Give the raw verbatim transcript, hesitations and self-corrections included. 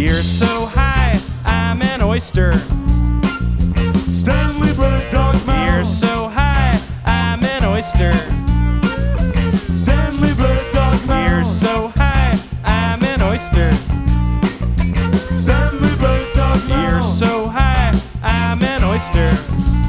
You're so high, I'm an oyster. Stanley Bird Dog Mouth. You're so high, I'm an oyster. Stanley Bird Dog Mouth. You're so high, I'm an oyster. Stanley Bird Dog Mouth. You're so high, I'm an oyster.